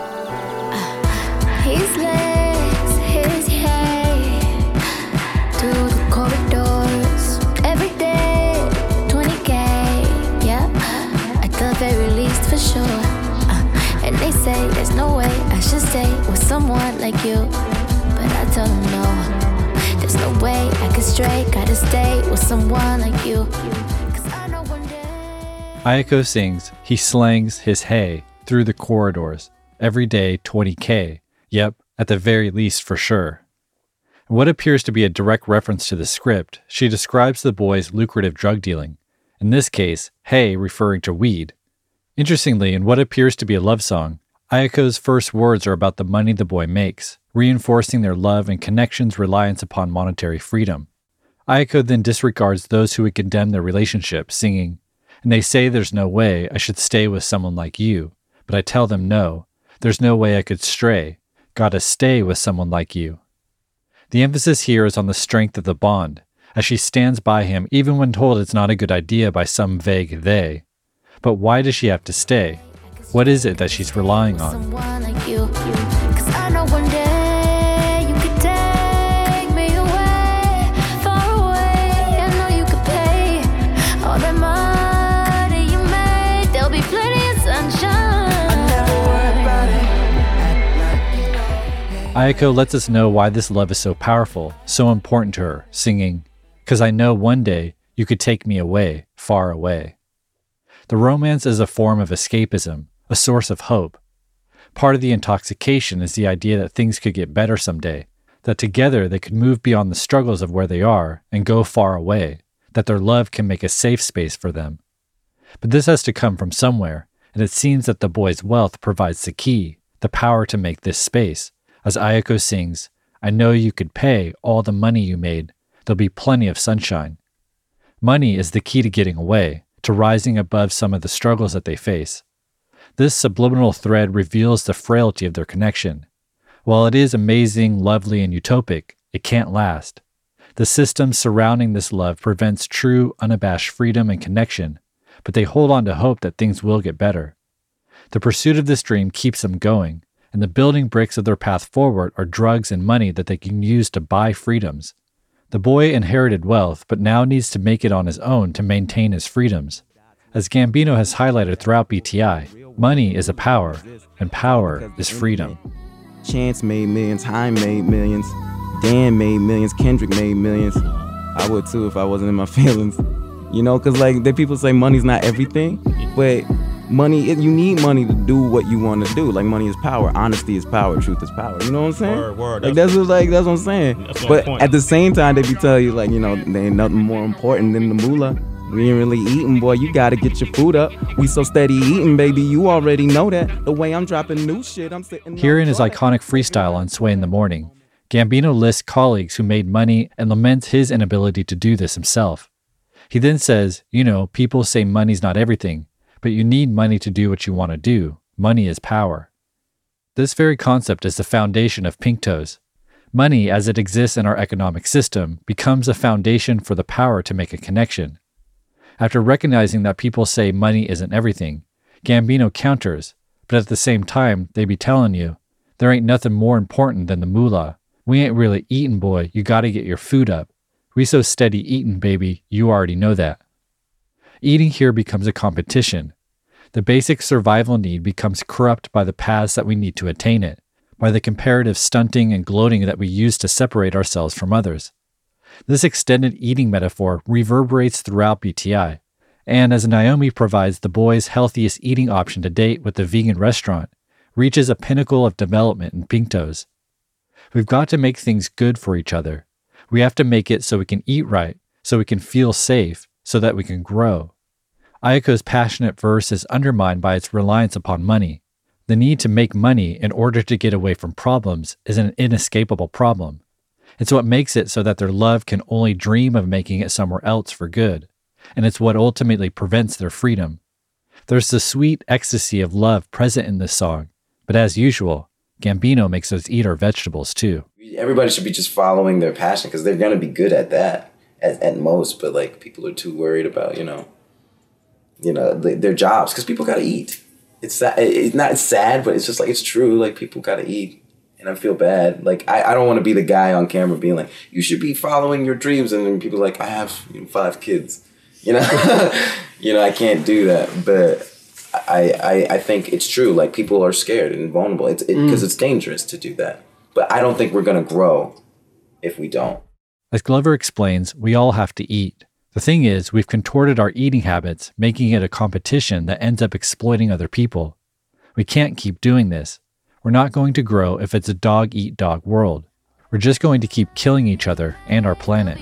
His legs, his hair, through the corridors, every day, twenty K, yeah, at the very least for sure. Uh, and they say there's no way I should stay with someone like you. But I tell them no, there's no way I could stray, gotta stay with someone like you. Cause I know one day. Aiko sings, he slangs his hay through the corridors, every day twenty K, yep, at the very least for sure. In what appears to be a direct reference to the script, she describes the boy's lucrative drug dealing, in this case, hay referring to weed. Interestingly, in what appears to be a love song, Aiko's first words are about the money the boy makes, reinforcing their love and connection's reliance upon monetary freedom. Aiko then disregards those who would condemn their relationship, singing, "And they say there's no way I should stay with someone like you, but I tell them no, there's no way I could stray, gotta stay with someone like you." The emphasis here is on the strength of the bond, as she stands by him even when told it's not a good idea by some vague they. But why does she have to stay? What is it that she's relying on? Someone like you. Cause I know one day you could take me away, far away. I know you could pay all that money you made. There'll be plenty of sunshine. I never worry about it. Aiko lets us know why this love is so powerful, so important to her, singing, "Cause I know one day you could take me away, far away." The romance is a form of escapism, a source of hope. Part of the intoxication is the idea that things could get better someday, that together they could move beyond the struggles of where they are and go far away, that their love can make a safe space for them. But this has to come from somewhere, and it seems that the boy's wealth provides the key, the power to make this space, as Aiko sings, "I know you could pay all the money you made, there'll be plenty of sunshine." Money is the key to getting away, to rising above some of the struggles that they face. This subliminal thread reveals the frailty of their connection. While it is amazing, lovely, and utopic, it can't last. The system surrounding this love prevents true, unabashed freedom and connection, but they hold on to hope that things will get better. The pursuit of this dream keeps them going, and the building bricks of their path forward are drugs and money that they can use to buy freedoms. The boy inherited wealth, but now needs to make it on his own to maintain his freedoms. As Gambino has highlighted throughout B T I, money is a power, and power is freedom. Chance made millions, Haim made millions, Dan made millions, Kendrick made millions. I would too if I wasn't in my feelings. You know, because like the people say money's not everything, but money, you need money to do what you want to do. Like money is power, honesty is power, truth is power. You know what I'm saying? Word, word. Like that's what like that's what I'm saying. That's but point. At the same time, they be telling you like, you know, there ain't nothing more important than the moolah. We ain't really eating, boy. You gotta get your food up. We so steady eating, baby. You already know that. The way I'm dropping new shit, I'm sitting. Here in his iconic freestyle on Sway in the Morning, Gambino lists colleagues who made money and laments his inability to do this himself. He then says, you know, people say money's not everything, but you need money to do what you want to do. Money is power. This very concept is the foundation of Pink Toes. Money, as it exists in our economic system, becomes a foundation for the power to make a connection. After recognizing that people say money isn't everything, Gambino counters, but at the same time, they be telling you, there ain't nothing more important than the moolah. We ain't really eating, boy. You gotta get your food up. We so steady eating, baby. You already know that. Eating here becomes a competition. The basic survival need becomes corrupt by the paths that we need to attain it, by the comparative stunting and gloating that we use to separate ourselves from others. This extended eating metaphor reverberates throughout B T I, and as Naomi provides the boys' healthiest eating option to date with the vegan restaurant, reaches a pinnacle of development in Pink Toes. We've got to make things good for each other. We have to make it so we can eat right, so we can feel safe, so that we can grow. Ayako's passionate verse is undermined by its reliance upon money. The need to make money in order to get away from problems is an inescapable problem. It's what makes it so that their love can only dream of making it somewhere else for good, and it's what ultimately prevents their freedom. There's the sweet ecstasy of love present in this song, but as usual, Gambino makes us eat our vegetables too. Everybody should be just following their passion because they're going to be good at that at, at most, but like people are too worried about, you know, you know, their jobs because people got to eat. It's sad. It's not it's sad, but it's just like, it's true. Like people got to eat. And I feel bad. Like, I, I don't want to be the guy on camera being like, you should be following your dreams. And then people are like, I have you know, five kids. You know? you know, I can't do that. But I, I I think it's true. Like, people are scared and vulnerable. It's because it, mm. it's dangerous to do that. But I don't think we're going to grow if we don't. As Glover explains, we all have to eat. The thing is, we've contorted our eating habits, making it a competition that ends up exploiting other people. We can't keep doing this. We're not going to grow if it's a dog-eat-dog world. We're just going to keep killing each other and our planet.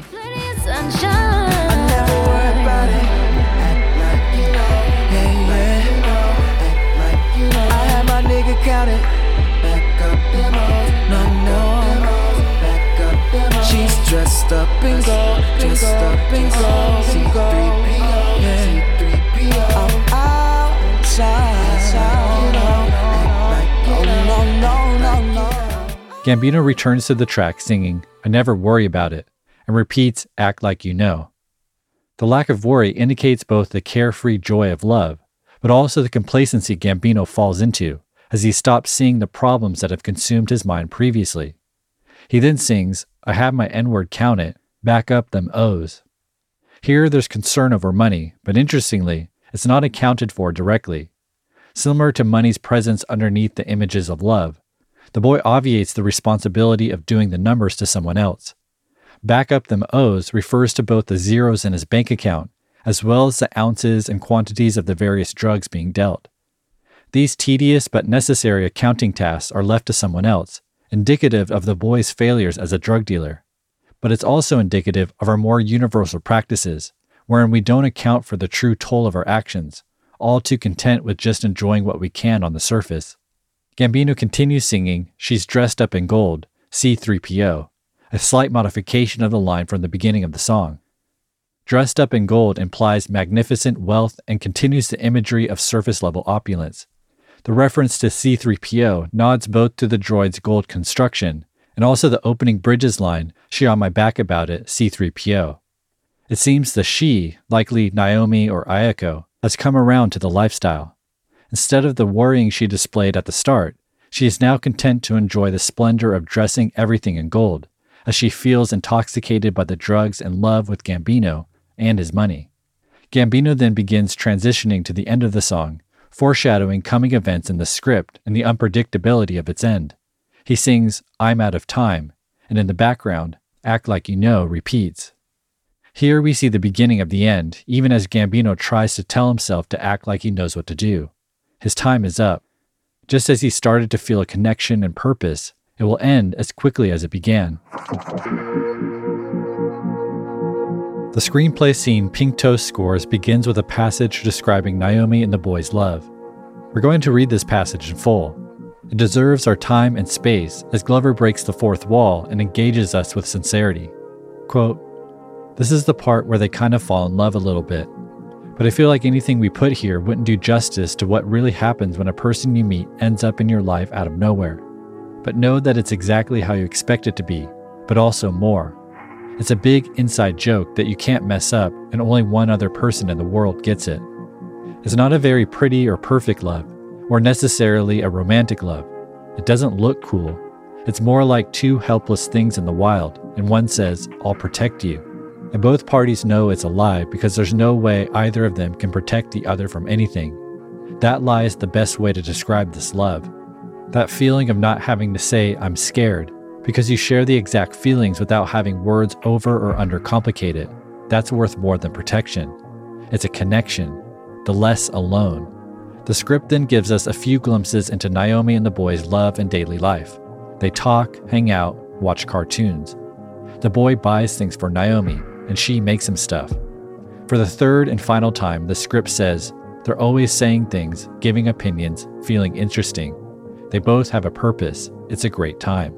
She's dressed up in gold, dressed up in gold. C three P O, C three P O. I'm outside, you know. Gambino returns to the track singing, I never worry about it, and repeats, act like you know. The lack of worry indicates both the carefree joy of love, but also the complacency Gambino falls into as he stops seeing the problems that have consumed his mind previously. He then sings, I have my N-word counted, back up them O's. Here there's concern over money, but interestingly, it's not accounted for directly. Similar to money's presence underneath the images of love, the boy obviates the responsibility of doing the numbers to someone else. Back up them O's refers to both the zeros in his bank account, as well as the ounces and quantities of the various drugs being dealt. These tedious but necessary accounting tasks are left to someone else, indicative of the boy's failures as a drug dealer. But it's also indicative of our more universal practices, wherein we don't account for the true toll of our actions, all too content with just enjoying what we can on the surface. Gambino continues singing, She's dressed up in gold, C three P O, a slight modification of the line from the beginning of the song. Dressed up in gold implies magnificent wealth and continues the imagery of surface-level opulence. The reference to C three P O nods both to the droid's gold construction and also the opening Bridges line, "She on my back about it, C three P O." It seems the she, likely Naomi or Ayako, has come around to the lifestyle. Instead of the worrying she displayed at the start, she is now content to enjoy the splendor of dressing everything in gold, as she feels intoxicated by the drugs and love with Gambino and his money. Gambino then begins transitioning to the end of the song, foreshadowing coming events in the script and the unpredictability of its end. He sings, "I'm out of time," and in the background, "Act Like You Know" repeats. Here we see the beginning of the end, even as Gambino tries to tell himself to act like he knows what to do. His time is up. Just as he started to feel a connection and purpose, it will end as quickly as it began. The screenplay scene Pink Toast scores begins with a passage describing Naomi and the boy's love. We're going to read this passage in full. It deserves our time and space as Glover breaks the fourth wall and engages us with sincerity. Quote, "This is the part where they kind of fall in love a little bit. But I feel like anything we put here wouldn't do justice to what really happens when a person you meet ends up in your life out of nowhere. But know that it's exactly how you expect it to be, but also more. It's a big inside joke that you can't mess up and only one other person in the world gets it. It's not a very pretty or perfect love, or necessarily a romantic love. It doesn't look cool. It's more like two helpless things in the wild, and one says, 'I'll protect you.' And both parties know it's a lie because there's no way either of them can protect the other from anything. That lie is the best way to describe this love. That feeling of not having to say, 'I'm scared,' because you share the exact feelings without having words over or undercomplicate it. That's worth more than protection. It's a connection, the less alone." The script then gives us a few glimpses into Naomi and the boy's love and daily life. They talk, hang out, watch cartoons. The boy buys things for Naomi, and she makes him stuff. For the third and final time, the script says, they're always saying things, giving opinions, feeling interesting. They both have a purpose. It's a great time.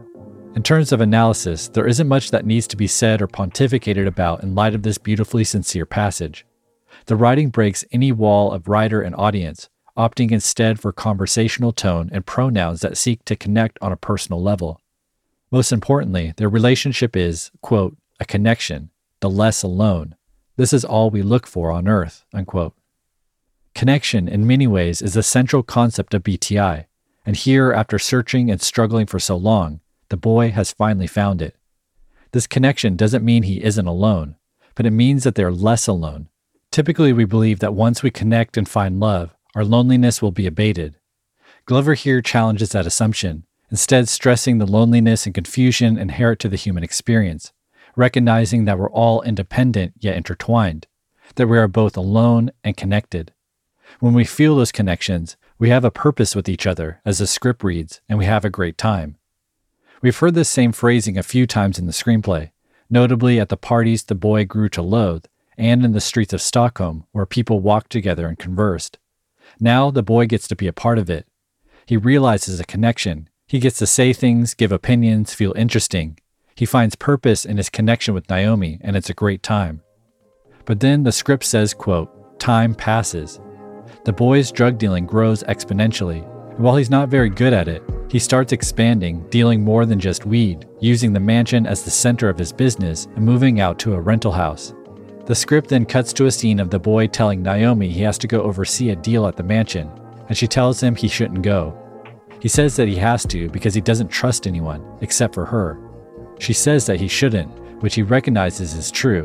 In terms of analysis, there isn't much that needs to be said or pontificated about in light of this beautifully sincere passage. The writing breaks any wall of writer and audience, opting instead for conversational tone and pronouns that seek to connect on a personal level. Most importantly, their relationship is, quote, "a connection, the less alone. This is all we look for on Earth," unquote. Connection, in many ways, is the central concept of B T I, and here, after searching and struggling for so long, the boy has finally found it. This connection doesn't mean he isn't alone, but it means that they're less alone. Typically, we believe that once we connect and find love, our loneliness will be abated. Glover here challenges that assumption, instead stressing the loneliness and confusion inherent to the human experience, recognizing that we're all independent yet intertwined, that we are both alone and connected. When we feel those connections, we have a purpose with each other, as the script reads, and we have a great time. We've heard this same phrasing a few times in the screenplay, notably at the parties the boy grew to loathe, and in the streets of Stockholm, where people walked together and conversed. Now the boy gets to be a part of it. He realizes a connection. He gets to say things, give opinions, feel interesting. He finds purpose in his connection with Naomi, and it's a great time. But then the script says, quote, "Time passes." The boy's drug dealing grows exponentially, and while he's not very good at it, he starts expanding, dealing more than just weed, using the mansion as the center of his business and moving out to a rental house. The script then cuts to a scene of the boy telling Naomi he has to go oversee a deal at the mansion, and she tells him he shouldn't go. He says that he has to because he doesn't trust anyone, except for her. She says that he shouldn't, which he recognizes is true.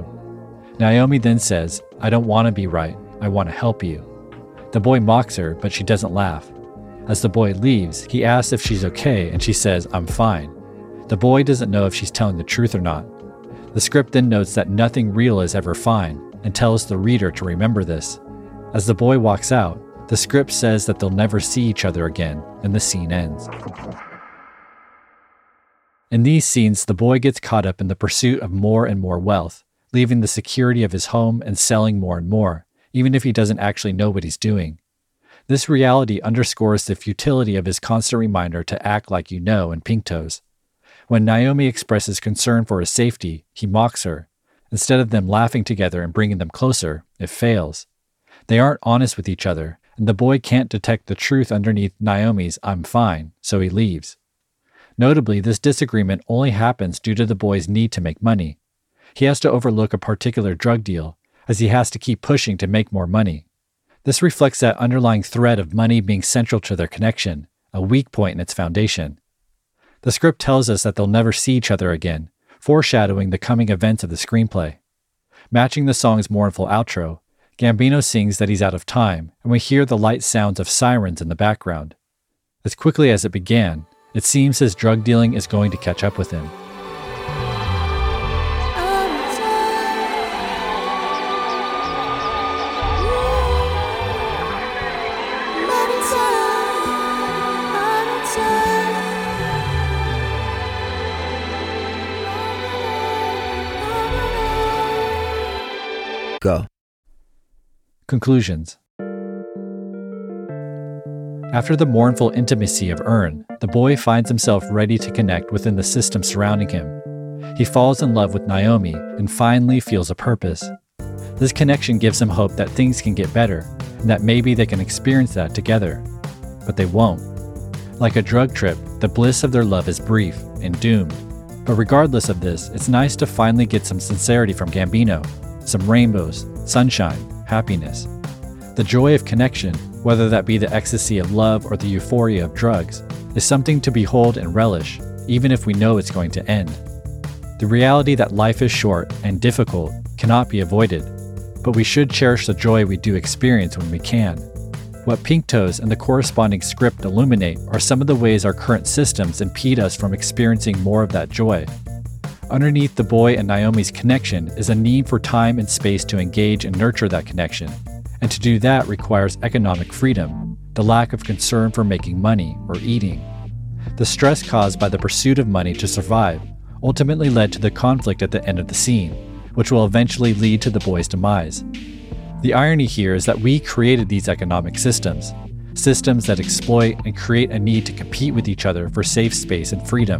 Naomi then says, "I don't want to be right, I want to help you." The boy mocks her, but she doesn't laugh. As the boy leaves, he asks if she's okay, and she says, "I'm fine." The boy doesn't know if she's telling the truth or not. The script then notes that nothing real is ever fine, and tells the reader to remember this. As the boy walks out, the script says that they'll never see each other again, and the scene ends. In these scenes, the boy gets caught up in the pursuit of more and more wealth, leaving the security of his home and selling more and more, even if he doesn't actually know what he's doing. This reality underscores the futility of his constant reminder to act like you know in Pink Toes. When Naomi expresses concern for his safety, he mocks her. Instead of them laughing together and bringing them closer, it fails. They aren't honest with each other, and the boy can't detect the truth underneath Naomi's "I'm fine," so he leaves. Notably, this disagreement only happens due to the boy's need to make money. He has to overlook a particular drug deal, as he has to keep pushing to make more money. This reflects that underlying thread of money being central to their connection, a weak point in its foundation. The script tells us that they'll never see each other again, foreshadowing the coming events of the screenplay. Matching the song's mournful outro, Gambino sings that he's out of time, and we hear the light sounds of sirens in the background. As quickly as it began, it seems his drug dealing is going to catch up with him. Go. Conclusions. After the mournful intimacy of Earn, the boy finds himself ready to connect within the system surrounding him. He falls in love with Naomi and finally feels a purpose. This connection gives him hope that things can get better and that maybe they can experience that together. But they won't. Like a drug trip, the bliss of their love is brief and doomed. But regardless of this, it's nice to finally get some sincerity from Gambino. Some rainbows, sunshine, happiness. The joy of connection, whether that be the ecstasy of love or the euphoria of drugs, is something to behold and relish, even if we know it's going to end. The reality that life is short and difficult cannot be avoided, but we should cherish the joy we do experience when we can. What Pink Toes and the corresponding script illuminate are some of the ways our current systems impede us from experiencing more of that joy. Underneath the boy and Naomi's connection is a need for time and space to engage and nurture that connection, and to do that requires economic freedom, the lack of concern for making money or eating. The stress caused by the pursuit of money to survive ultimately led to the conflict at the end of the scene, which will eventually lead to the boy's demise. The irony here is that we created these economic systems, systems that exploit and create a need to compete with each other for safe space and freedom.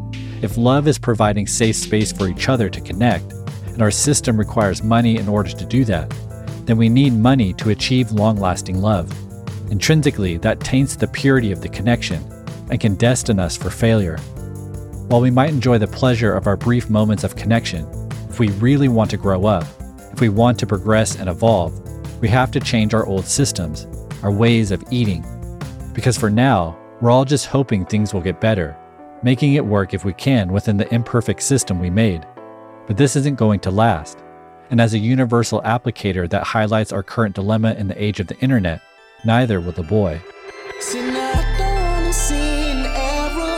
If love is providing safe space for each other to connect, and our system requires money in order to do that, then we need money to achieve long-lasting love. Intrinsically, that taints the purity of the connection and can destine us for failure. While we might enjoy the pleasure of our brief moments of connection, if we really want to grow up, if we want to progress and evolve, we have to change our old systems, our ways of eating. Because for now, we're all just hoping things will get better, making it work if we can within the imperfect system we made. But this isn't going to last. And as a universal applicator that highlights our current dilemma in the age of the internet, neither will the boy. See, now I don't wanna see an error,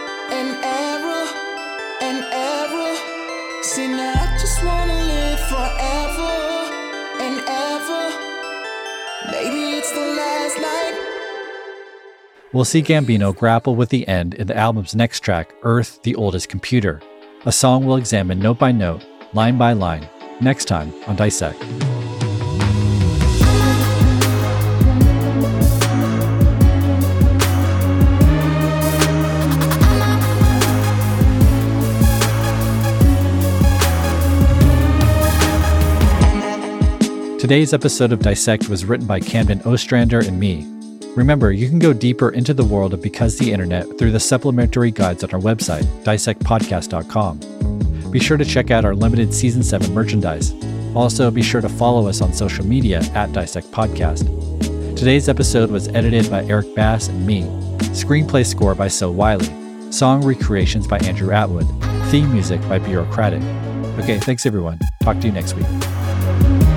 an error, an error. See, now I just wanna live forever and ever. Maybe it's the last night. We'll see Gambino grapple with the end in the album's next track, Earth, the Oldest Computer, a song we'll examine note by note, line by line, next time on Dissect. Today's episode of Dissect was written by Camden Ostrander and me. Remember, you can go deeper into the world of Because the Internet through the supplementary guides on our website, dissect podcast dot com. Be sure to check out our limited Season seven merchandise. Also, be sure to follow us on social media at Dissect Podcast. Today's episode was edited by Eric Bass and me. Screenplay score by So Wiley. Song recreations by Andrew Atwood. Theme music by Bureaucratic. Okay, thanks everyone. Talk to you next week.